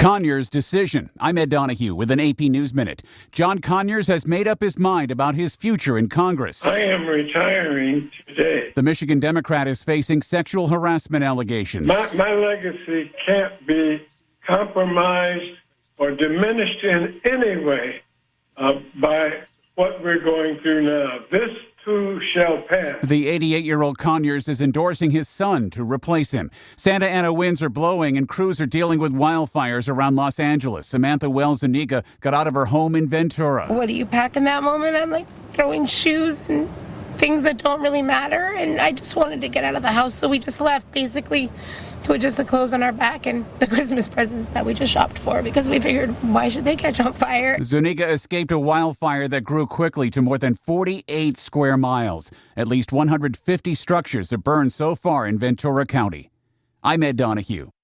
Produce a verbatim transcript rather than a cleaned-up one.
Conyers' decision. I'm Ed Donahue with an A P News Minute. John Conyers has made up his mind about his future in Congress. I am retiring today. The Michigan Democrat is facing sexual harassment allegations. My, my legacy can't be compromised or diminished in any way uh, by what we're going through now. This too shall pass. The eighty-eight-year-old Conyers is endorsing his son to replace him. Santa Ana winds are blowing and crews are dealing with wildfires around Los Angeles. Samantha Wells Zuniga got out of her home in Ventura. What do you pack in that moment? I'm like throwing shoes and things that don't really matter, and I just wanted to get out of the house, so we just left basically with just the clothes on our back and the Christmas presents that we just shopped for because we figured, why should they catch on fire? Zuniga escaped a wildfire that grew quickly to more than forty-eight square miles. At least one hundred fifty structures have burned so far in Ventura County. I'm Ed Donahue.